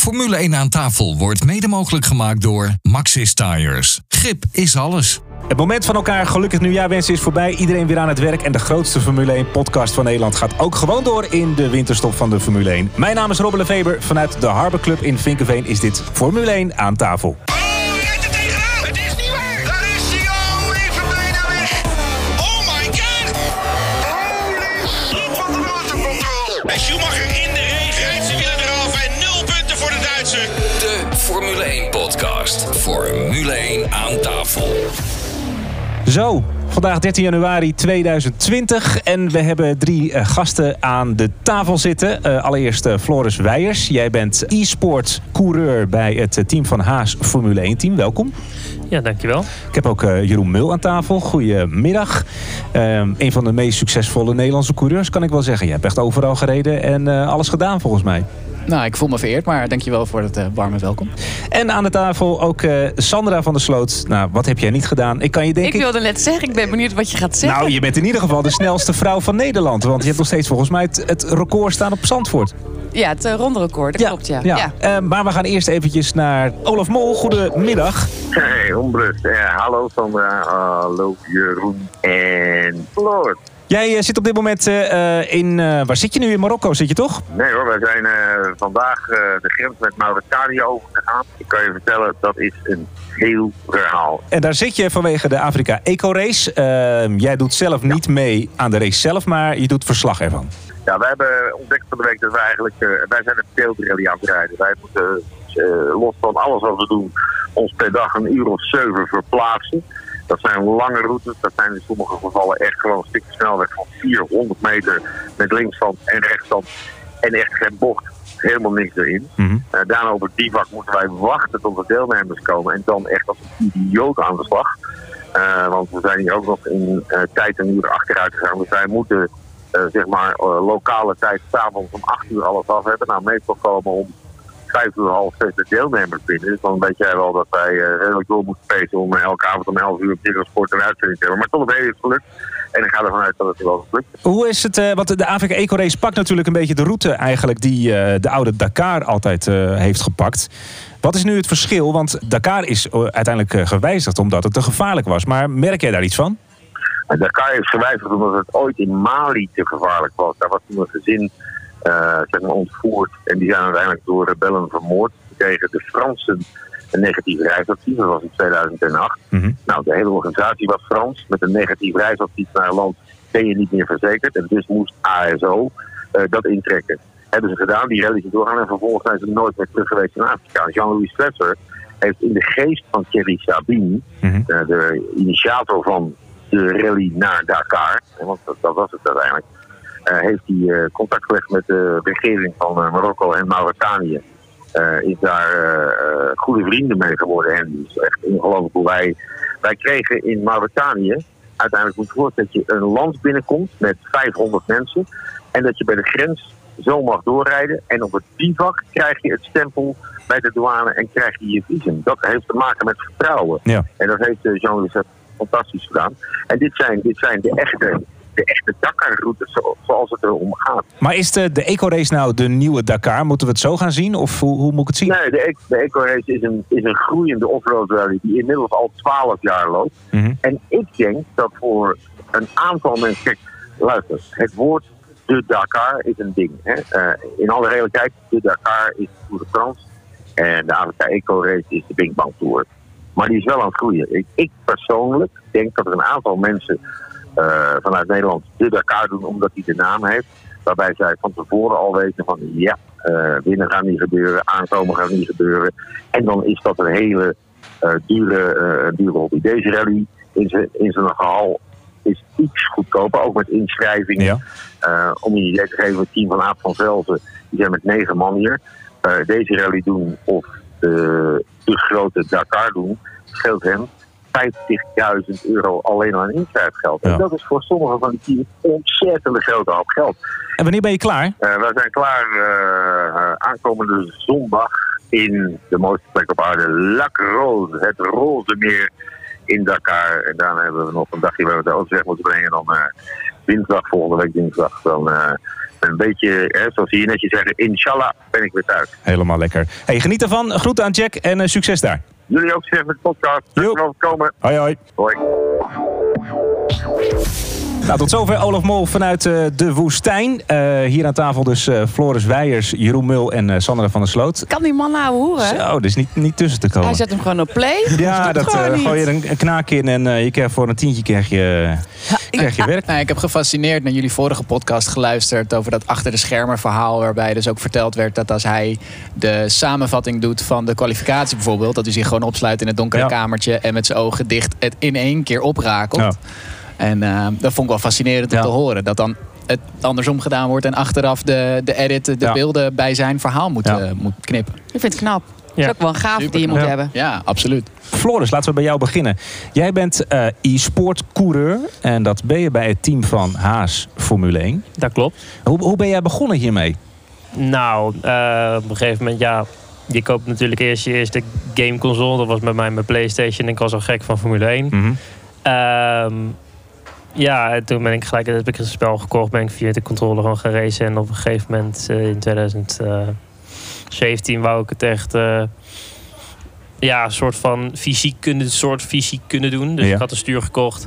Formule 1 aan tafel wordt mede mogelijk gemaakt door Maxxis Tires. Grip is alles. Het moment van elkaar gelukkig nieuwjaarwensen is voorbij. Iedereen weer aan het werk en de grootste Formule 1 podcast van Nederland gaat ook gewoon door in de winterstop van de Formule 1. Mijn naam is Robbe Lefeber. Vanuit de Harbor Club in Vinkeveen is dit Formule 1 aan tafel. Formule 1 podcast. Formule 1 aan tafel. Zo, vandaag 13 januari 2020 en we hebben 3 gasten aan de tafel zitten. Allereerst Floris Weijers. Jij bent e-sport coureur bij het team van Haas Formule 1 team. Welkom. Ja, dankjewel. Ik heb ook Jeroen Mul aan tafel. Goedemiddag. Een van de meest succesvolle Nederlandse coureurs kan ik wel zeggen. Je hebt echt overal gereden en alles gedaan volgens mij. Nou, ik voel me vereerd, maar dankjewel voor het warme welkom. En aan de tafel ook Sandra van der Sloot. Nou, wat heb jij niet gedaan? Ik wilde net zeggen, ik ben benieuwd wat je gaat zeggen. Nou, je bent in ieder geval de snelste vrouw van Nederland. Want je hebt nog steeds volgens mij het record staan op Zandvoort. Ja, het ronderecord, dat klopt, ja. Maar we gaan eerst eventjes naar Olaf Mol. Goedemiddag. Hey, onbewust. Hallo Sandra, hallo Jeroen en Floor. Jij zit op dit moment waar zit je nu? In Marokko zit je toch? Nee hoor, wij zijn vandaag de grens met Mauritanië overgegaan. Ik kan je vertellen, dat is een heel verhaal. En daar zit je vanwege de Afrika Eco Race. Jij doet zelf niet mee aan de race zelf, maar je doet verslag ervan. Ja, wij hebben ontdekt van de week dat wij eigenlijk, wij zijn een beeldrallye aan het rijden. Wij moeten los van alles wat we doen, ons per dag 1 uur of 7 verplaatsen. Dat zijn lange routes, dat zijn in sommige gevallen echt gewoon een stukje snelweg van 400 meter met linksstand en rechtsstand en echt geen bocht, helemaal niks erin. Mm-hmm. Daarna op het bivak moeten wij wachten tot de deelnemers komen en dan echt als een idioot aan de slag. Want we zijn hier ook nog in tijd 1 uur achteruit gegaan, dus wij moeten lokale tijd 's avonds om 8 uur alles af hebben. Nou, meestal komen om 5 uur, half 6 de deelnemers binnen. Dus dan weet jij wel dat wij redelijk door moeten spelen om elke avond om 11 uur op Ziggo Sport een uitzending te hebben. Maar tot op heden is het gelukt. En ik ga ervan uit dat het wel gelukt. Hoe is het, want de Afrika Eco Race pakt natuurlijk een beetje de route eigenlijk die de oude Dakar altijd heeft gepakt. Wat is nu het verschil? Want Dakar is uiteindelijk gewijzigd omdat het te gevaarlijk was. Maar merk jij daar iets van? Dakar is gewijzigd omdat het ooit in Mali te gevaarlijk was. Daar was toen een gezin ontvoerd en die zijn uiteindelijk door rebellen vermoord. Die kregen de Fransen een negatief reisadvies, dat was in 2008. Mm-hmm. Nou, de hele organisatie was Frans. Met een negatief reisadvies naar een land ben je niet meer verzekerd. En dus moest ASO dat intrekken. Hebben ze gedaan, die rally doorgaan en vervolgens zijn ze nooit meer terug geweest in Afrika. Jean-Louis Stresser heeft in de geest van Thierry Sabine, mm-hmm. De initiator van de rally naar Dakar, want dat was het uiteindelijk, heeft hij contact gelegd met de regering van Marokko en Mauritanië. Is daar goede vrienden mee geworden. En het is echt ongelooflijk hoe wij kregen in Mauritanië uiteindelijk moet voor dat je een land binnenkomt met 500 mensen. En dat je bij de grens zo mag doorrijden. En op het bivak krijg je het stempel bij de douane en krijg je je visum. Dat heeft te maken met vertrouwen. Ja. En dat heeft Jean-Louis fantastisch gedaan. En dit zijn de echte Dakar-routes zoals het erom gaat. Maar is de Eco-race nou de nieuwe Dakar? Moeten we het zo gaan zien? Of hoe moet ik het zien? Nee, de Eco-race is een groeiende offroad rally die inmiddels al 12 jaar loopt. Mm-hmm. En ik denk dat voor een aantal mensen... Kijk, luister, het woord de Dakar is een ding. Hè? In alle realiteit, de Dakar is de Tour de France. En de Afrika Eco-race is de Bing Bang Tour. Maar die is wel aan het groeien. Ik persoonlijk denk dat er een aantal mensen vanuit Nederland de Dakar doen omdat hij de naam heeft. Waarbij zij van tevoren al weten van winnen gaat niet gebeuren, aankomen gaat niet gebeuren. En dan is dat een hele dure hobby. Deze rally in zijn gehal is iets goedkoper, ook met inschrijvingen. Ja. Om je een idee te geven, het team van Aap van Velzen, die zijn met 9 man hier. Deze rally doen of de grote Dakar doen, scheelt hem €50.000 alleen aan inschrijfgeld. Ja. En dat is voor sommige van die teams ontzettend grote hoop geld. En wanneer ben je klaar? Wij zijn klaar aankomende zondag in de mooiste plek op aarde, Lac Rose, het roze meer in Dakar. En daarna hebben we nog een dagje waar we de auto weg moeten brengen. Dan dinsdag, volgende week dinsdag, dan een beetje, zoals hier netjes zeggen, inshallah ben ik weer thuis. Helemaal lekker. Hey, geniet ervan. Groeten aan Jack en succes daar. Jullie ook zeggen met de podcast. Dankjewel voor het komen. Hoi, hoi. Hoi. Nou, tot zover Olaf Mol vanuit de woestijn. Hier aan tafel dus Floris Weijers, Jeroen Mul en Sandra van der Sloot. Kan die man nou horen? Zo, dus niet tussen te komen. Hij zet hem gewoon op play. Ja, dat gooi je een knaak in en je krijgt voor een tientje krijg je werk. Nou, ik heb gefascineerd naar jullie vorige podcast geluisterd over dat achter de schermen verhaal, waarbij dus ook verteld werd dat als hij de samenvatting doet van de kwalificatie bijvoorbeeld, dat hij zich gewoon opsluit in het donkere kamertje en met zijn ogen dicht het in één keer oprakelt. Ja. En dat vond ik wel fascinerend om te horen. Dat dan het andersom gedaan wordt en achteraf de edit, de beelden bij zijn verhaal moet knippen. Ik vind het knap. Dat is ook wel een gave die je moet hebben. Ja, absoluut. Floris, laten we bij jou beginnen. Jij bent e-sport coureur en dat ben je bij het team van Haas Formule 1. Dat klopt. Hoe ben jij begonnen hiermee? Nou, op een gegeven moment, je koopt natuurlijk eerst je eerste gameconsole. Dat was bij mij mijn PlayStation en ik was al gek van Formule 1. Mm-hmm. Toen ben ik gelijk heb ik een spel gekocht, ben ik via de controller gewoon gaan racen. En op een gegeven moment in 2017 wou ik het echt een soort van fysiek kunnen doen. Dus ik had een stuur gekocht.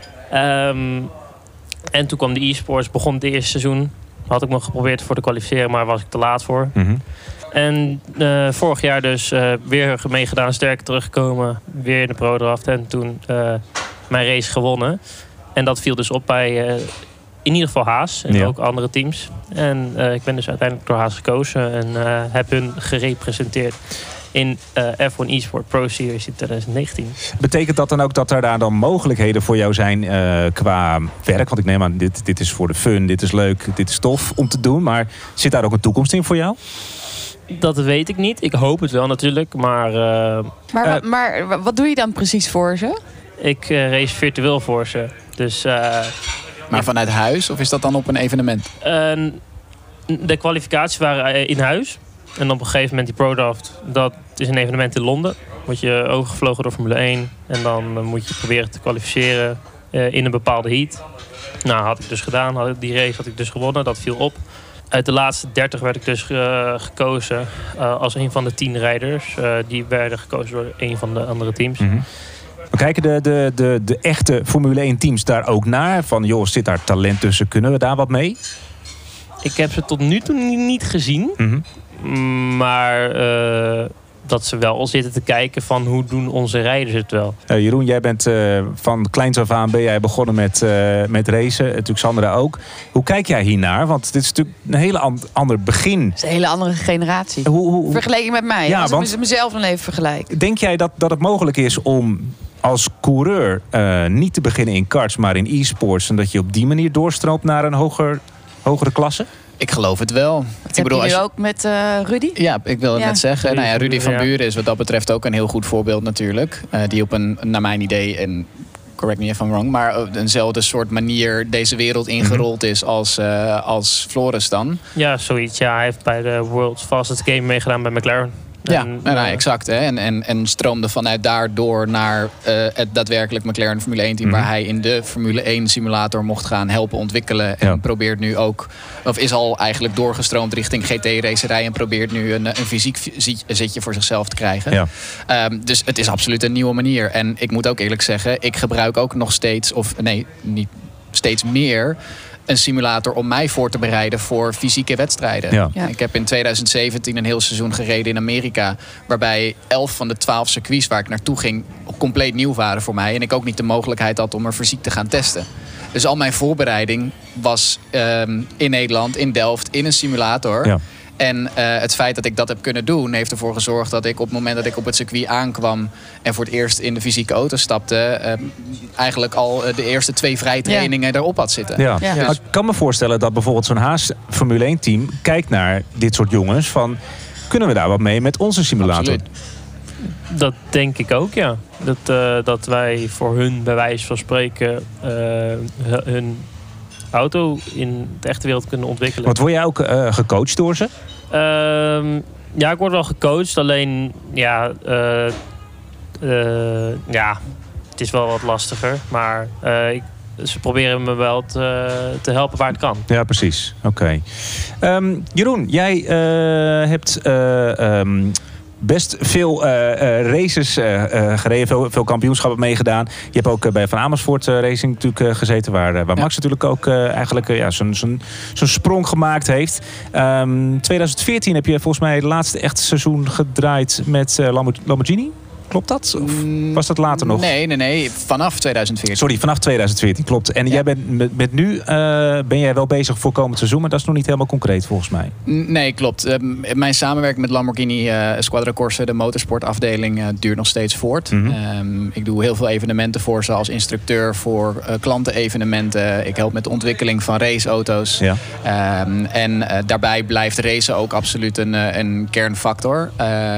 En toen kwam de e-sports, begon het eerste seizoen. Had ik me geprobeerd voor te kwalificeren, maar was ik te laat voor. Mm-hmm. En vorig jaar dus weer meegedaan, sterker teruggekomen. Weer in de pro-draft en toen mijn race gewonnen. En dat viel dus op bij in ieder geval Haas en ook andere teams. En ik ben dus uiteindelijk door Haas gekozen en heb hun gerepresenteerd in F1 eSport Pro Series in 2019. Betekent dat dan ook dat er daar dan mogelijkheden voor jou zijn qua werk? Want ik neem aan, dit is voor de fun, dit is leuk, dit is tof om te doen. Maar zit daar ook een toekomst in voor jou? Dat weet ik niet. Ik hoop het wel natuurlijk, maar... Maar wat doe je dan precies voor ze? Ik race virtueel voor ze. Dus, maar vanuit huis of is dat dan op een evenement? De kwalificaties waren in huis. En op een gegeven moment die ProDraft, dat is een evenement in Londen. Word je overgevlogen door Formule 1. En dan moet je proberen te kwalificeren in een bepaalde heat. Nou, had ik dus gedaan. Die race had ik dus gewonnen. Dat viel op. Uit de laatste 30 werd ik dus gekozen als een van de 10 rijders. Die werden gekozen door een van de andere teams. Mm-hmm. Kijken de echte Formule 1 teams daar ook naar? Van joh, zit daar talent tussen? Kunnen we daar wat mee? Ik heb ze tot nu toe niet gezien. Mm-hmm. Maar dat ze wel al zitten te kijken van hoe doen onze rijders het wel. Jeroen, jij bent van kleins af aan ben jij begonnen met racen. Natuurlijk Sandra ook. Hoe kijk jij hiernaar? Want dit is natuurlijk een hele ander begin. Het is een hele andere generatie. Vergeleken met mij. Ja, als ik mezelf dan even vergelijk. Denk jij dat het mogelijk is om als coureur niet te beginnen in karts, maar in e-sports, en dat je op die manier doorstroomt naar een hogere klasse? Ik geloof het wel. Ik bedoel, nu ook met Rudy? Ja, ik wil het net zeggen. Rudy van Buren is wat dat betreft ook een heel goed voorbeeld natuurlijk. Die op een, naar mijn idee, en correct me if I'm wrong, maar eenzelfde soort manier deze wereld ingerold is als Floris dan. Ja, zoiets. Ja, hij heeft bij de World's Fastest Game meegedaan bij McLaren. Exact. Hè? En stroomde vanuit daardoor naar het daadwerkelijk McLaren Formule 1 team, waar hij in de Formule 1 simulator mocht gaan helpen ontwikkelen. En probeert nu ook, of is al eigenlijk doorgestroomd richting GT-racerij en probeert nu een fysiek zitje voor zichzelf te krijgen. Ja. Dus het is absoluut een nieuwe manier. En ik moet ook eerlijk zeggen, ik gebruik ook nog steeds, niet steeds meer, een simulator om mij voor te bereiden voor fysieke wedstrijden. Ja. Ik heb in 2017 een heel seizoen gereden in Amerika, waarbij 11 van de 12 circuits waar ik naartoe ging compleet nieuw waren voor mij. En ik ook niet de mogelijkheid had om er fysiek te gaan testen. Dus al mijn voorbereiding was in Nederland, in Delft, in een simulator. Ja. En het feit dat ik dat heb kunnen doen, heeft ervoor gezorgd dat ik op het moment dat ik op het circuit aankwam en voor het eerst in de fysieke auto stapte, eigenlijk al de eerste 2 vrijtrainingen erop had zitten. Ja. Ja. Dus ik kan me voorstellen dat bijvoorbeeld zo'n Haas Formule 1 team kijkt naar dit soort jongens van, kunnen we daar wat mee met onze simulator? Absoluut. Dat denk ik ook, ja. Dat wij voor hun, bij wijze van spreken, hun auto in de echte wereld kunnen ontwikkelen. Want word jij ook gecoacht door ze? Ja, ik word wel gecoacht. Alleen, het is wel wat lastiger. Maar ze proberen me wel te helpen waar het kan. Ja, precies. Oké. Jeroen, jij hebt best veel races gereden, veel kampioenschappen meegedaan. Je hebt ook bij Van Amersfoort Racing natuurlijk gezeten, waar Max natuurlijk ook eigenlijk zijn sprong gemaakt heeft. 2014 heb je volgens mij het laatste echte seizoen gedraaid met Lamborghini. Klopt dat? Of was dat later nog? Nee. Vanaf 2014. Sorry, vanaf 2014, klopt. En jij bent met nu ben jij wel bezig voor komend seizoen, maar dat is nog niet helemaal concreet volgens mij. Nee, klopt. Mijn samenwerking met Lamborghini Squadra Corsa, de motorsportafdeling, duurt nog steeds voort. Mm-hmm. Ik doe heel veel evenementen voor ze als instructeur voor klantenevenementen. Ik help met de ontwikkeling van raceauto's. Ja. Daarbij blijft racen ook absoluut een kernfactor.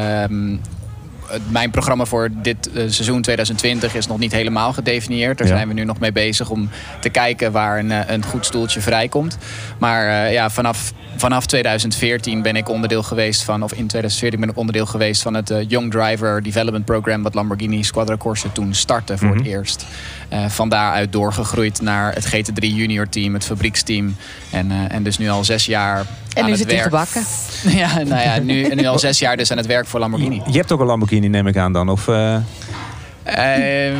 Mijn programma voor dit seizoen 2020 is nog niet helemaal gedefinieerd. Daar zijn we nu nog mee bezig om te kijken waar een goed stoeltje vrijkomt. Maar vanaf 2014 ben ik onderdeel geweest van, of in 2014 ben ik onderdeel geweest van het Young Driver Development Program wat Lamborghini Squadra Corsa toen startte voor het eerst. Van daaruit doorgegroeid naar het GT3 Junior team, het fabrieksteam. En dus nu al 6 jaar En aan nu het zit hij werk. gebakken. Nu al 6 jaar dus aan het werk voor Lamborghini. Je hebt ook een Lamborghini, neem ik aan dan? Of, Hij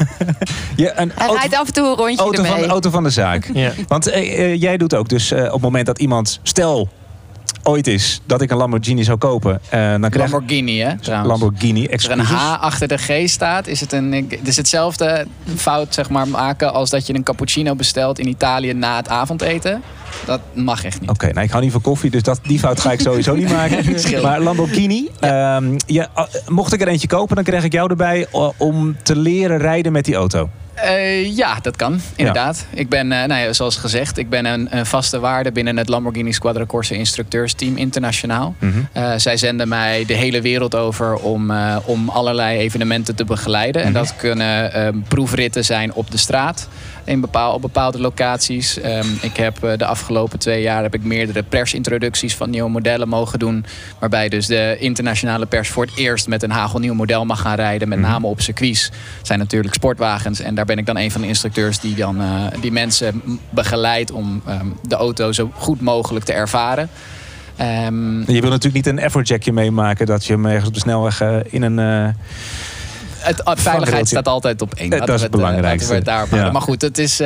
rijdt af en toe een rondje ermee. Auto van de zaak. Ja. Want jij doet ook dus op het moment dat iemand, stel ooit is dat ik een Lamborghini zou kopen, dan krijg Lamborghini, hè? Trouwens. Lamborghini, Als er een H achter de G staat, is het hetzelfde fout zeg maar, maken als dat je een cappuccino bestelt in Italië na het avondeten. Dat mag echt niet. Oké, nou ik hou niet van koffie, dus die fout ga ik sowieso niet maken. Maar Lamborghini, mocht ik er eentje kopen, dan krijg ik jou erbij om te leren rijden met die auto. Ja, dat kan, inderdaad. Ik ben, zoals gezegd, ik ben een vaste waarde binnen het Lamborghini Squadra Corsa instructeursteam internationaal. Mm-hmm. Zij zenden mij de hele wereld over om allerlei evenementen te begeleiden. Mm-hmm. En dat kunnen proefritten zijn op de straat. Op bepaalde locaties. Ik heb de afgelopen 2 jaar meerdere persintroducties van nieuwe modellen mogen doen. Waarbij dus de internationale pers voor het eerst met een hagelnieuw model mag gaan rijden. Met name op circuits. Het zijn natuurlijk sportwagens. En daar ben ik dan een van de instructeurs die dan die mensen begeleidt om de auto zo goed mogelijk te ervaren. Je wil natuurlijk niet een Everjackje meemaken dat je hem ergens op de snelweg in een... Veiligheid staat altijd op 1. Dat is het belangrijkste. Maar goed, het is...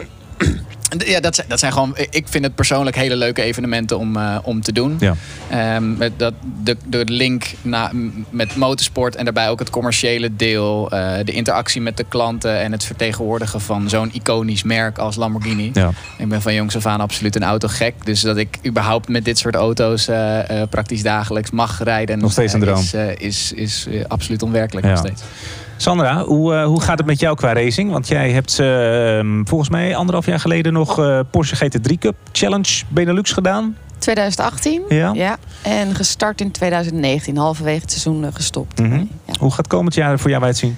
dat zijn gewoon... Ik vind het persoonlijk hele leuke evenementen om te doen. Ja. De link met motorsport en daarbij ook het commerciële deel. De interactie met de klanten en het vertegenwoordigen van zo'n iconisch merk als Lamborghini. Ja. Ik ben van jongs af aan absoluut een autogek. Dus dat ik überhaupt met dit soort auto's praktisch dagelijks mag rijden. Nog steeds een droom. Is absoluut onwerkelijk nog steeds. Sandra, hoe gaat het met jou qua racing? Want jij hebt volgens mij 1,5 jaar geleden nog Porsche GT3 Cup Challenge Benelux gedaan. 2018, ja. En gestart in 2019, halverwege het seizoen gestopt. Mm-hmm. Ja. Hoe gaat komend jaar voor jou uitzien?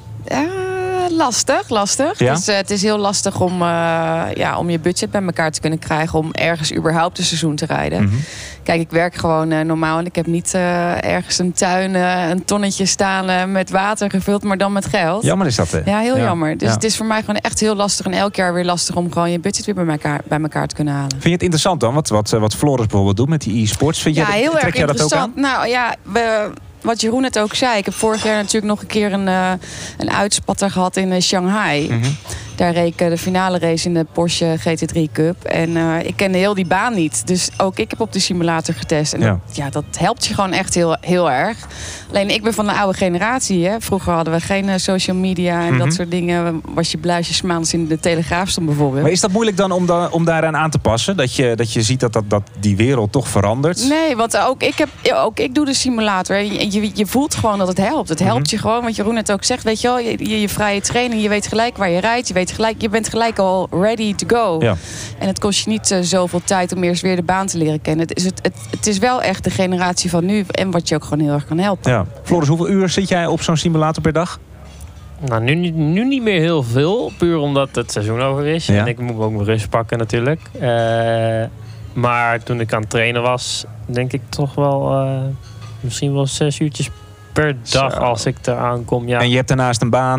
Lastig. Ja? Dus het is heel lastig om je budget bij elkaar te kunnen krijgen om ergens überhaupt een seizoen te rijden. Mm-hmm. Kijk, ik werk gewoon normaal en ik heb niet ergens een tuin, een tonnetje staan met water gevuld, maar dan met geld. Jammer is dat, hè? Ja, heel jammer. Dus het is voor mij gewoon echt heel lastig en elk jaar weer lastig om gewoon je budget weer bij elkaar te kunnen halen. Vind je het interessant dan, wat Floris bijvoorbeeld doet met die e-sports? Heel erg interessant. Nou ja, wat Jeroen net ook zei. Ik heb vorig jaar natuurlijk nog een keer een uitspatter gehad in Shanghai. Mm-hmm. Daar reed ik de finale race in de Porsche GT3 Cup. En ik kende heel die baan niet. Dus ook ik heb op de simulator getest. En dat helpt je gewoon echt heel, heel erg. Alleen ik ben van de oude generatie. Hè. Vroeger hadden we geen social media en dat soort dingen. Was je blij als je 's maandags in de Telegraaf stond bijvoorbeeld. Maar is dat moeilijk dan om daaraan aan te passen? Dat je ziet dat die wereld toch verandert? Nee, want ook ik doe de simulator. Je voelt gewoon dat het helpt. Het helpt je gewoon, wat Jeroen het ook zegt. Weet je wel, je vrije training, je weet gelijk waar je rijdt. Je bent gelijk al ready to go. Ja. En het kost je niet zoveel tijd om eerst weer de baan te leren kennen. Het is wel echt de generatie van nu. En wat je ook gewoon heel erg kan helpen. Ja. Floris, hoeveel uur zit jij op zo'n simulator per dag? Nou, nu niet meer heel veel. Puur omdat het seizoen over is. Ja. En ik moet ook mijn rust pakken natuurlijk. Maar toen ik aan het trainen was, denk ik toch wel misschien wel 6 uurtjes per dag als ik eraan kom. Ja. En je hebt daarnaast een baan?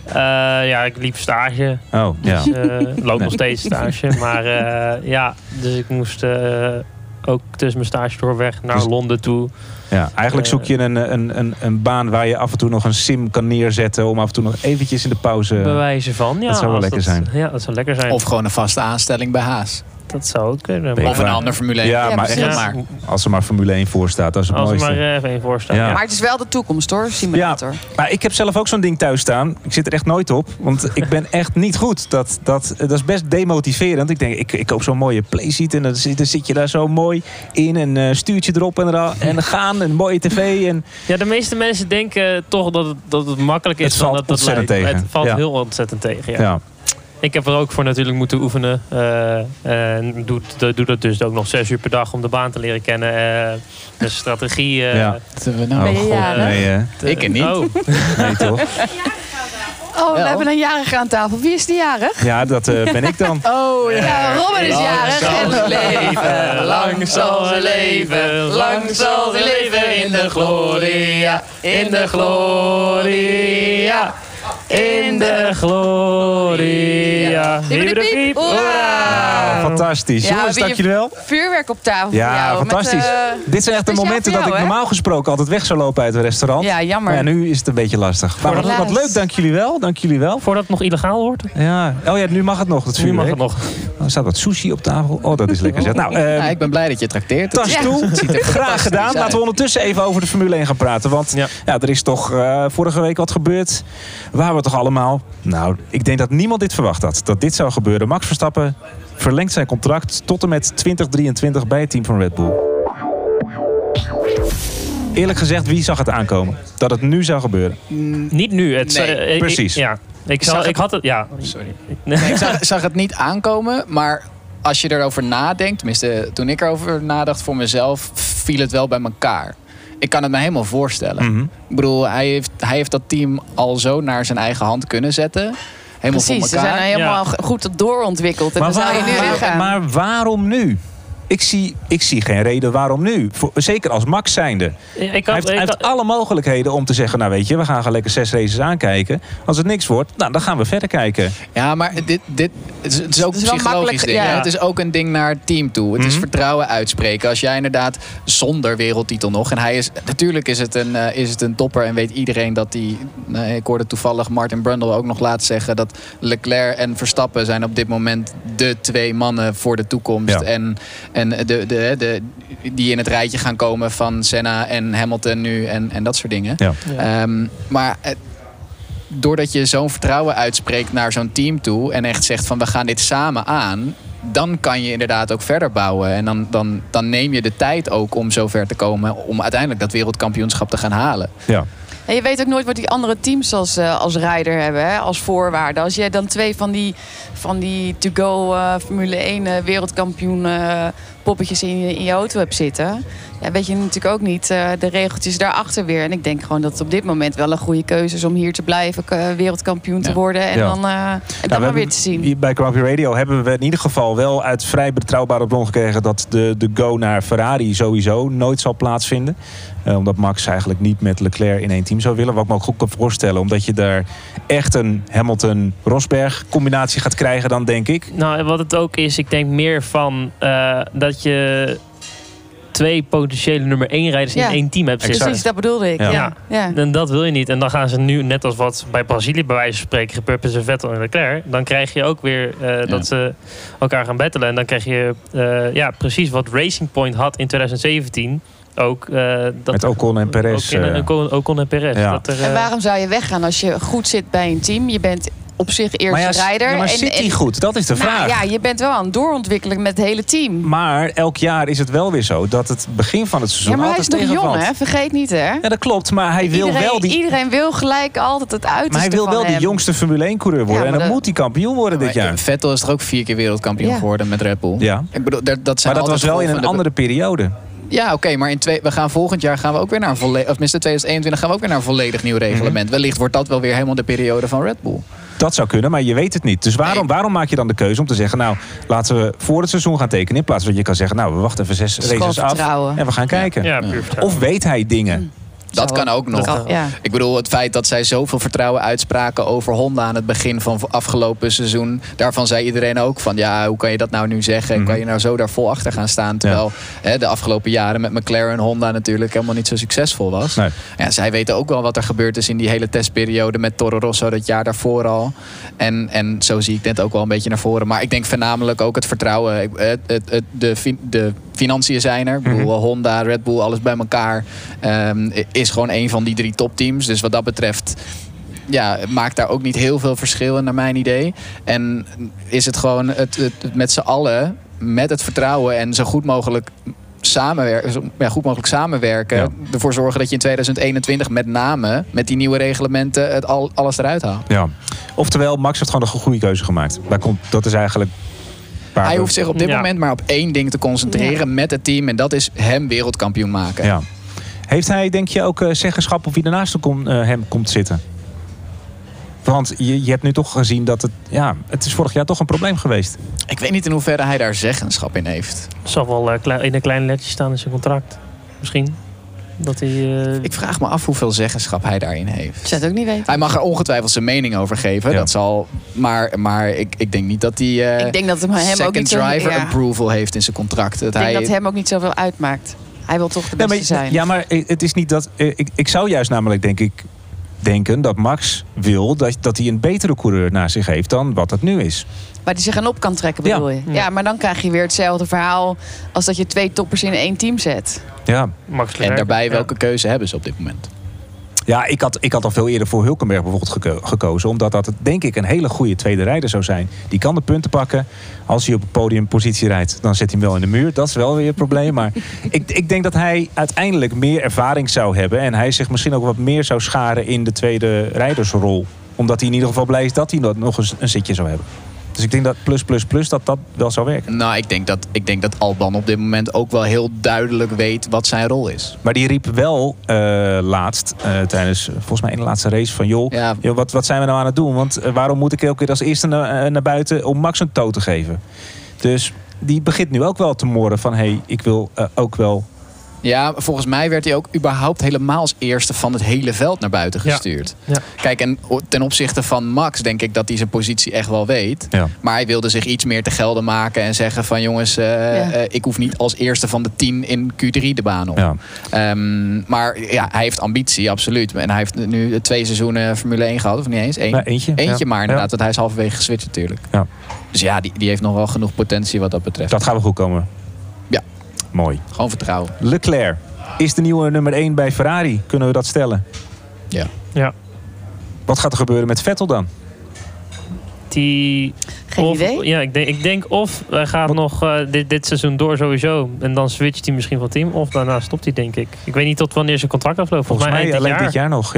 Ja, ik liep stage. Oh, ja. Dus, loop nog steeds stage. Maar dus ik moest ook tussen mijn stage doorweg naar Londen toe. Ja, eigenlijk zoek je een baan waar je af en toe nog een sim kan neerzetten om af en toe nog eventjes in de pauze... Bewijzen van, ja. Dat zou wel lekker zijn. Ja, dat zou lekker zijn. Of gewoon een vaste aanstelling bij Haas. Dat zou ook kunnen. Of een ander Formule 1. Ja, maar echt, als er maar Formule 1 voor staat, dat is het mooiste. Als er maar één voor staat. Ja. Maar het is wel de toekomst hoor, simulator. Ja, maar ik heb zelf ook zo'n ding thuis staan. Ik zit er echt nooit op, want ik ben echt niet goed. Dat is best demotiverend. Ik denk, ik koop zo'n mooie playseat en dan zit je daar zo mooi in. En stuurtje erop en gaan, een mooie tv. En... Ja, de meeste mensen denken toch dat het makkelijk is. Het valt ontzettend tegen. Het valt heel ontzettend tegen, ja. Ik heb er ook voor natuurlijk moeten oefenen. Doe dat dus ook nog 6 uur per dag om de baan te leren kennen. De strategie. Ja. Ben je jarig? Nee, ik er niet. Oh. nee toch? We hebben een jarige aan tafel. Wie is die jarig? Ja, dat ben ik dan. Oh ja. Ja, Robin is jarig. Lang zal ze leven, lang zal ze leven in de gloria, in de gloria. In de gloria. Hiep, hoera! Fantastisch. Ja, Jongens, dank jullie wel. Vuurwerk op tafel voor Ja, jou. fantastisch. Dit zijn echt de speciaal momenten voor dat jou, ik hè? normaal gesproken altijd weg zou lopen uit het restaurant. Ja, jammer. Maar ja, nu is het een beetje lastig. Maar Helaas. wat leuk, dank jullie wel. Dank jullie wel. Voordat het nog illegaal wordt. Ja. Oh ja, nu mag het nog. Het Nu mag vuurwerk. het nog. Er staat wat sushi op tafel. Oh, dat is lekker zeg. Nou, Ik ben blij dat je trakteert. tas toe. Het ziet er Graag fantastisch gedaan. uit. Laten we ondertussen even over de Formule 1 gaan praten. Want ja, er is toch vorige week wat gebeurd. Waar we toch allemaal... Nou, ik denk dat niemand dit verwacht had. Dat dit zou gebeuren. Max Verstappen verlengt zijn contract tot en met 2023 bij het team van Red Bull. Eerlijk gezegd, wie zag het aankomen? Dat het nu zou gebeuren. Niet nu. precies. Ik had het... Ja. Sorry. Nee, ik zag het niet aankomen, maar als je erover nadenkt... Tenminste, toen ik erover nadacht voor mezelf, viel het wel bij elkaar. Ik kan het me helemaal voorstellen. Mm-hmm. Ik bedoel, hij heeft dat team al zo naar zijn eigen hand kunnen zetten. Helemaal Precies, voor ze elkaar. zijn helemaal goed doorontwikkeld. En Maar, dan zou je nu weggaan. maar waarom nu? Ik zie geen reden waarom nu. Zeker als Max zijnde. Hij heeft alle mogelijkheden om te zeggen... nou weet je, we gaan gewoon lekker 6 races aankijken. Als het niks wordt, nou, dan gaan we verder kijken. Ja, maar het is ook een psychologisch ding. Ja. Hè? Het is ook een ding naar het team toe. Het is vertrouwen uitspreken. Als jij inderdaad zonder wereldtitel nog... en hij is... Natuurlijk is het een topper en weet iedereen dat hij... ik hoorde toevallig Martin Brundle ook nog laten zeggen... dat Leclerc en Verstappen zijn op dit moment de 2 mannen voor de toekomst. Ja. En die in het rijtje gaan komen van Senna en Hamilton nu en dat soort dingen. Ja. Maar doordat je zo'n vertrouwen uitspreekt naar zo'n team toe... en echt zegt van we gaan dit samen aan... dan kan je inderdaad ook verder bouwen. En dan neem je de tijd ook om zo ver te komen... om uiteindelijk dat wereldkampioenschap te gaan halen. Ja. En je weet ook nooit wat die andere teams als rijder hebben, hè, als voorwaarde. Als jij dan 2 van die to-go Formule 1 wereldkampioen poppetjes in je auto hebt zitten... Ja, weet je natuurlijk ook niet de regeltjes daarachter weer. En ik denk gewoon dat het op dit moment wel een goede keuze is... om hier te blijven wereldkampioen te worden en dan maar weer te zien. Hier bij Grand Prix Radio hebben we in ieder geval wel uit vrij betrouwbare bron gekregen... dat de go naar Ferrari sowieso nooit zal plaatsvinden. Omdat Max eigenlijk niet met Leclerc in 1 team zou willen. Wat ik me ook goed kan voorstellen. Omdat je daar echt een Hamilton-Rosberg combinatie gaat krijgen dan, denk ik. Nou, wat het ook is, ik denk meer van dat je 2 potentiële nummer 1 rijders in 1 team hebt zitten. Precies, dat bedoelde ik. Ja. En dat wil je niet. En dan gaan ze nu, net als wat bij Brazilië bij wijze van spreken gebeurt tussen Vettel en Leclerc, dan krijg je ook weer dat ze elkaar gaan battelen. En dan krijg je precies wat Racing Point had in 2017. Ook, met Ocon en Perez. Ocon en Perez. Ja. En waarom zou je weggaan als je goed zit bij een team? Je bent op zich eerste rijder. Maar zit hij goed? Dat is de vraag. Ja, je bent wel aan het doorontwikkelen met het hele team. Maar elk jaar is het wel weer zo dat het begin van het seizoen maar hij altijd is nog tegenvalt. jong, hè? Vergeet niet, hè? Ja, dat klopt. Maar hij wil wel Iedereen wil gelijk altijd het uiterste. Maar hij wil wel de jongste Formule 1 coureur worden. En dan moet hij kampioen worden dit jaar. Vettel is er ook 4 keer wereldkampioen geworden met Red Bull. Ja. Ik bedoel, dat zijn maar dat was wel in een andere periode. Ja, oké, maar we gaan volgend jaar ook weer naar een volledig... of tenminste 2021 gaan we ook weer naar een volledig nieuw reglement. Wellicht wordt dat wel weer helemaal de periode van Red Bull. Dat zou kunnen, maar je weet het niet. Dus waarom maak je dan de keuze om te zeggen... nou, laten we voor het seizoen gaan tekenen... in plaats van dat je kan zeggen... nou, we wachten even 6 races af en we gaan kijken. Ja, of weet hij dingen? Dat kan ook nog. Ik bedoel, het feit dat zij zoveel vertrouwen uitspraken over Honda aan het begin van afgelopen seizoen. Daarvan zei iedereen ook van, ja, hoe kan je dat nou nu zeggen? Kan je nou zo daar vol achter gaan staan? Terwijl de afgelopen jaren met McLaren en Honda natuurlijk helemaal niet zo succesvol was. Nee. Ja, zij weten ook wel wat er gebeurd is in die hele testperiode met Toro Rosso dat jaar daarvoor al. En zo zie ik dit ook wel een beetje naar voren. Maar ik denk voornamelijk ook het vertrouwen. De financiën zijn er. Ik bedoel, Honda, Red Bull, alles bij elkaar. Is gewoon een van die 3 topteams. Dus wat dat betreft maakt daar ook niet heel veel verschil in naar mijn idee. En is het gewoon het met z'n allen, met het vertrouwen en zo goed mogelijk samenwerken. Ervoor zorgen dat je in 2021 met name met die nieuwe reglementen alles eruit haalt. Ja. Oftewel, Max heeft gewoon een goede keuze gemaakt. Dat is eigenlijk... Hij hoeft zich op dit moment maar op 1 ding te concentreren met het team. En dat is hem wereldkampioen maken. Ja. Heeft hij, denk je, ook zeggenschap op wie ernaast hem komt zitten? Want je hebt nu toch gezien dat het is vorig jaar toch een probleem geweest. Ik weet niet in hoeverre hij daar zeggenschap in heeft. Het zal wel in een klein letje staan in zijn contract. Misschien. Dat hij, Ik vraag me af hoeveel zeggenschap hij daarin heeft. Ik zou het ook niet weten. Hij mag er ongetwijfeld zijn mening over geven. Ja. Dat zal, maar ik denk niet dat hij ik denk dat hem second ook driver approval heeft in zijn contract. Ik denk dat hem ook niet zoveel uitmaakt. Hij wil toch de beste zijn. Ja, maar het is niet dat... Ik zou juist namelijk, denken dat Max wil dat hij een betere coureur naast zich heeft dan wat het nu is. Waar hij zich aan op kan trekken, bedoel je? Ja, maar dan krijg je weer hetzelfde verhaal als dat je 2 toppers in 1 team zet. Ja. En daarbij, welke keuze hebben ze op dit moment? Ja, ik had al veel eerder voor Hülkenberg bijvoorbeeld gekozen. Omdat dat, denk ik, een hele goede tweede rijder zou zijn. Die kan de punten pakken. Als hij op het podium positie rijdt, dan zet hij hem wel in de muur. Dat is wel weer het probleem. Maar ik denk dat hij uiteindelijk meer ervaring zou hebben. En hij zich misschien ook wat meer zou scharen in de tweede rijdersrol. Omdat hij in ieder geval blij is dat hij nog eens een zitje zou hebben. Dus ik denk dat dat wel zou werken. Nou, ik denk dat Albon op dit moment ook wel heel duidelijk weet wat zijn rol is. Maar die riep wel laatst, tijdens volgens mij in de laatste race van... joh, wat zijn we nou aan het doen? Want waarom moet ik elke keer als eerste naar buiten om Max een toon te geven? Dus die begint nu ook wel te moren van... ik wil ook wel... Ja, volgens mij werd hij ook überhaupt helemaal als eerste van het hele veld naar buiten gestuurd. Ja. Kijk, en ten opzichte van Max denk ik dat hij zijn positie echt wel weet. Ja. Maar hij wilde zich iets meer te gelden maken en zeggen van jongens, ik hoef niet als eerste van de 10 in Q3 de baan op. Ja. Maar ja, hij heeft ambitie, absoluut. En hij heeft nu 2 seizoenen Formule 1 gehad, of niet eens? Eentje, maar inderdaad, want hij is halverwege geswitcht natuurlijk. Ja. Dus ja, die heeft nog wel genoeg potentie wat dat betreft. Dat gaat wel goed komen. Ja. Mooi. Gewoon vertrouwen. Leclerc is de nieuwe nummer 1 bij Ferrari. Kunnen we dat stellen? Ja. Wat gaat er gebeuren met Vettel dan? Geen idee. Ja, ik denk of hij gaat nog dit seizoen door sowieso. En dan switcht hij misschien van team. Of daarna stopt hij, denk ik. Ik weet niet tot wanneer zijn contract afloopt. Volgens mij alleen dit jaar nog.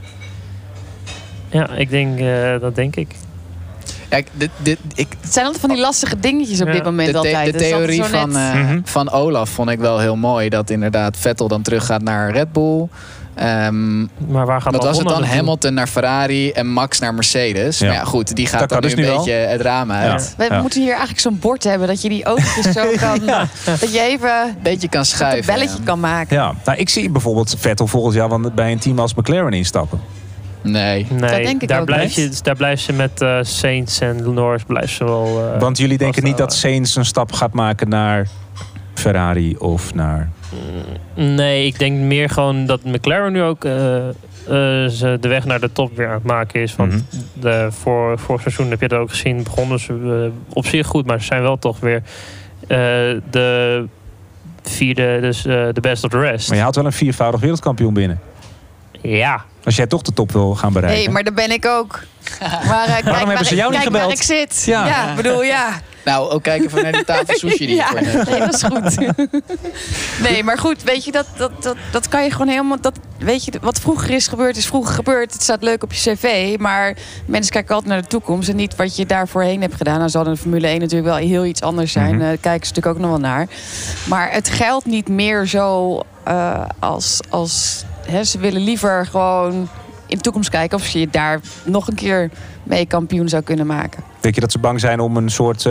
Ja, ik denk, dat denk ik. Kijk, het zijn altijd van die lastige dingetjes op dit moment altijd. De theorie van Olaf vond ik wel heel mooi. Dat inderdaad Vettel dan terug gaat naar Red Bull. Maar waar gaat wat was het dan? Hamilton naar Ferrari en Max naar Mercedes. Ja. Maar ja, goed, die gaat dan nu een beetje het raam uit. We moeten hier eigenlijk zo'n bord hebben dat je die oogjes zo kan... Dat je even een beetje kan schuiven. Een belletje kan maken. Ja. Nou, ik zie bijvoorbeeld Vettel volgend jaar bij een team als McLaren instappen. Nee, dat denk ik ook daar blijft ze met Sainz en Norris blijft ze wel... Want jullie denken niet dat Sainz een stap gaat maken naar Ferrari of naar... Nee, ik denk meer gewoon dat McLaren nu ook de weg naar de top weer aan het maken is. Want voor seizoen heb je dat ook gezien. Begonnen ze op zich goed, maar ze zijn wel toch weer de 4e, dus de best of the rest. Maar je haalt wel een 4-voudig wereldkampioen binnen. Ja. Als jij toch de top wil gaan bereiken. Nee, maar daar ben ik ook. Maar waarom hebben ze jou niet gebeld? Waar ik zit. Ja, bedoel, Nou, ook kijken van naar die tafel sushi die nee, dat is goed. Nee, maar goed, weet je, dat kan je gewoon helemaal... weet je, wat vroeger is vroeger gebeurd. Het staat leuk op je cv, maar mensen kijken altijd naar de toekomst en niet wat je daar voorheen hebt gedaan. Nou zal de Formule 1 natuurlijk wel heel iets anders zijn. Daar kijken ze natuurlijk ook nog wel naar. Maar het geldt niet meer zo als ze willen liever gewoon in de toekomst kijken of ze je daar nog een keer mee kampioen zou kunnen maken. Denk je dat ze bang zijn om een soort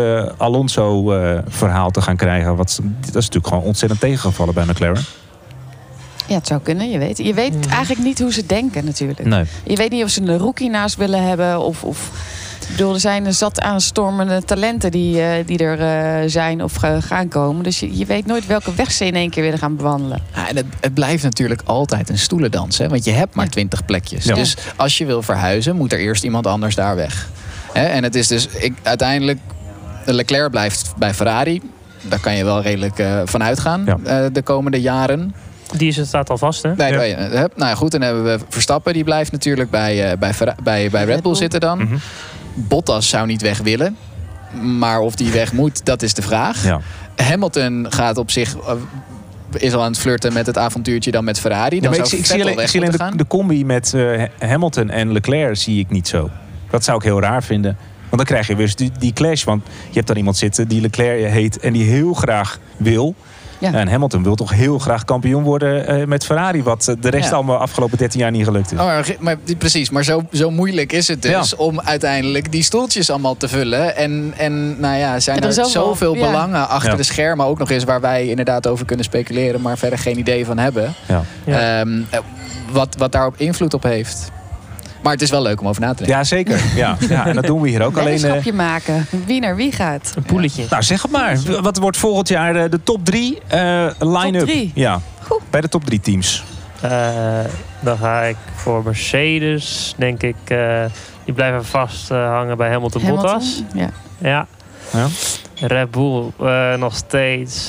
Alonso-verhaal te gaan krijgen? Dat is natuurlijk gewoon ontzettend tegengevallen bij McLaren. Ja, het zou kunnen, je weet. Je weet eigenlijk niet hoe ze denken natuurlijk. Nee. Je weet niet of ze een rookie naast willen hebben. Of ik bedoel, er zijn een zat aanstormende talenten die er zijn of gaan komen. Dus je weet nooit welke weg ze in één keer willen gaan bewandelen. Ja, en het blijft natuurlijk altijd een stoelendans. Hè? Want je hebt maar 20 plekjes. Ja. Dus als je wil verhuizen, moet er eerst iemand anders daar weg. En het is dus uiteindelijk... Leclerc blijft bij Ferrari. Daar kan je wel redelijk van uitgaan de komende jaren. Die staat al vast, hè? Nou ja, goed, dan hebben we Verstappen. Die blijft natuurlijk bij Red Bull zitten dan. Mm-hmm. Bottas zou niet weg willen. Maar of die weg moet, dat is de vraag. Ja. Hamilton gaat op zich... is al aan het flirten met het avontuurtje dan met Ferrari. Dan ik zie alleen de combi met Hamilton en Leclerc zie ik niet zo. Dat zou ik heel raar vinden. Want dan krijg je weer die clash. Want je hebt dan iemand zitten die Leclerc heet en die heel graag wil. Ja. En Hamilton wil toch heel graag kampioen worden met Ferrari. Wat de rest allemaal afgelopen 13 jaar niet gelukt is. Maar precies, maar zo moeilijk is het dus om uiteindelijk die stoeltjes allemaal te vullen. En nou ja, zijn er zoveel belangen achter de schermen ook nog eens waar wij inderdaad over kunnen speculeren, maar verder geen idee van hebben. Ja. Wat daarop invloed op heeft. Maar het is wel leuk om over na te denken. Ja, zeker. Ja, en dat doen we hier ook. Een weddenschapje maken. Wie naar wie gaat. Een poeletje. Nou, zeg het maar. Wat wordt volgend jaar de top 3 line-up? Top 3? Ja, bij de top 3 teams. Dan ga ik voor Mercedes. Denk ik, die blijven vast hangen bij Hamilton Bottas. Ja. Red Bull nog steeds.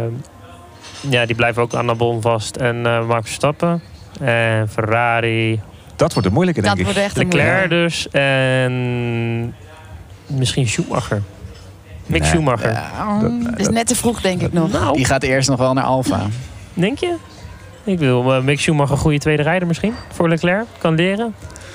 Die blijven ook aan Albon vast. En Max Verstappen. En Ferrari... Dat wordt een moeilijke, denk ik. Wordt echt Leclerc dus. En misschien Schumacher. Mick Schumacher. Dat is net te vroeg, denk ik nog. Nou, die gaat eerst nog wel naar Alfa. Denk je? Ik wil Mick Schumacher een goede tweede rijder misschien. Voor Leclerc. Kan leren.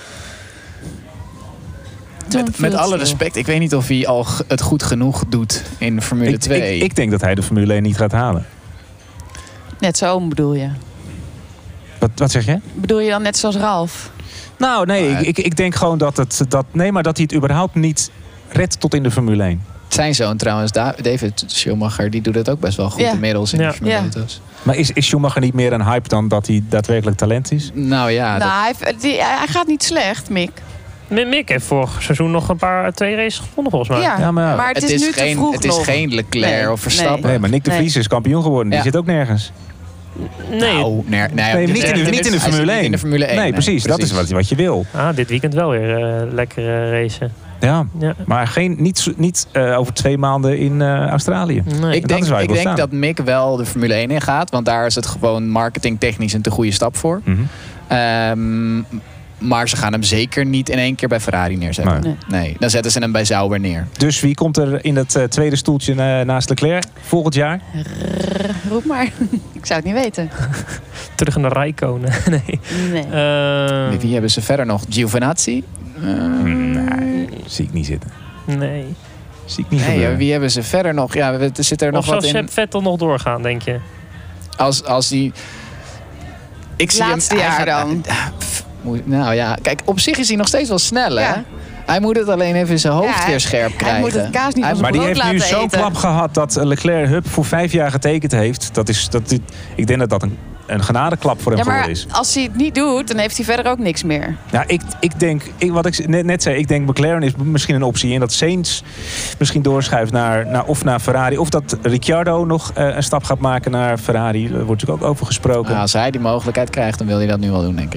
Met alle respect. Ik weet niet of hij al het goed genoeg doet in Formule 2. Ik denk dat hij de Formule 1 niet gaat halen. Net zo bedoel je? Wat zeg je? Bedoel je dan net zoals Ralf? Nou, nee. Ik denk gewoon dat hij het überhaupt niet redt tot in de Formule 1. Zijn zoon trouwens, David Schumacher, die doet het ook best wel goed inmiddels in de Formule 1. Maar is Schumacher niet meer een hype dan dat hij daadwerkelijk talent is? Nou ja. Hij gaat niet slecht, Mick. Mick heeft vorig seizoen nog 2 races gewonnen volgens mij. Ja, maar het is nu te vroeg Het is geen Leclerc of Verstappen. Nee, maar Nick de Vries is kampioen geworden. Die zit ook nergens. Nee. Niet in de Formule 1. In de Formule 1. Nee, precies. Dat is wat je wil. Dit weekend wel weer lekkere racen. Ja, maar niet over 2 maanden in Australië. Nee. Ik denk dat Mick wel de Formule 1 in gaat. Want daar is het gewoon marketingtechnisch een te goede stap voor. Mm-hmm. Maar ze gaan hem zeker niet in één keer bij Ferrari neerzetten. Nee, dan zetten ze hem bij Sauber neer. Dus wie komt er in het tweede stoeltje naast Leclerc volgend jaar? Roep maar. Ik zou het niet weten. Terug naar Räikkönen. Nee. Wie hebben ze verder nog? Giovinazzi? Nee, zie ik niet zitten. Nee. Zie ik niet gebeuren. Wie hebben ze verder nog? Ja, er zit er nog wat in. Of zou Vettel nog doorgaan, denk je? Als die... Ik zie laatste jaar dan. Nou ja, kijk, op zich is hij nog steeds wel snel, hè? Hij moet het alleen even in zijn hoofd weer scherp krijgen. Hij moet het kaas niet van zijn brood laten eten. Maar die heeft nu zo'n klap gehad dat Leclerc voor 5 jaar getekend heeft. Ik denk dat een genadeklap voor hem voor is. Als hij het niet doet, dan heeft hij verder ook niks meer. Ja, ik denk, wat ik net zei, ik denk McLaren is misschien een optie. En dat Sainz misschien doorschuift naar Ferrari. Of dat Ricciardo nog een stap gaat maken naar Ferrari. Daar wordt natuurlijk ook over gesproken. Als hij die mogelijkheid krijgt, dan wil hij dat nu wel doen, denk ik.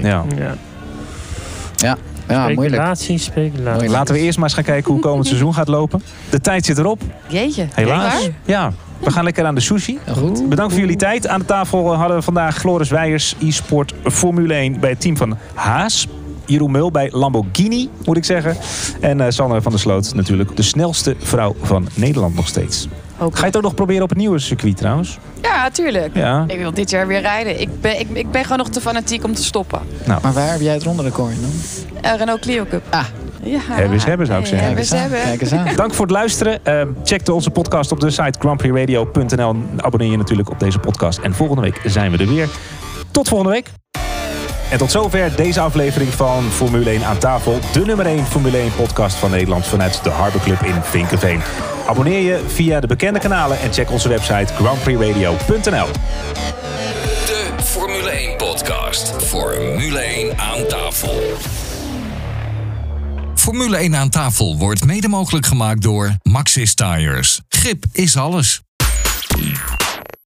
Ja, speculatie. Laten we eerst maar eens gaan kijken hoe komend seizoen gaat lopen. De tijd zit erop. Jeetje. Helaas. Ja. We gaan lekker aan de sushi. Goed. Bedankt voor jullie tijd. Aan de tafel hadden we vandaag Floris Wijers, e-sport Formule 1 bij het team van Haas. Jeroen Meul bij Lamborghini, moet ik zeggen. En Sanne van der Sloot natuurlijk de snelste vrouw van Nederland nog steeds. Ga je het ook nog proberen op het nieuwe circuit trouwens? Ja, tuurlijk. Ja. Ik wil dit jaar weer rijden. Ik ben gewoon nog te fanatiek om te stoppen. Nou. Maar waar heb jij het ronderecord in dan? Renault Clio Cup. Ja. Hebben zou ik zeggen. Kijk eens aan. Dank voor het luisteren. Check onze podcast op de site grandprixradio.nl. Abonneer je natuurlijk op deze podcast. En volgende week zijn we er weer. Tot volgende week. En tot zover deze aflevering van Formule 1 aan tafel. De nummer 1 Formule 1 podcast van Nederland vanuit de Harbor Club in Vinkeveen. Abonneer je via de bekende kanalen en check onze website grandprixradio.nl. De Formule 1 podcast. Formule 1 aan tafel. Formule 1 aan tafel wordt mede mogelijk gemaakt door Maxxis Tires. Grip is alles.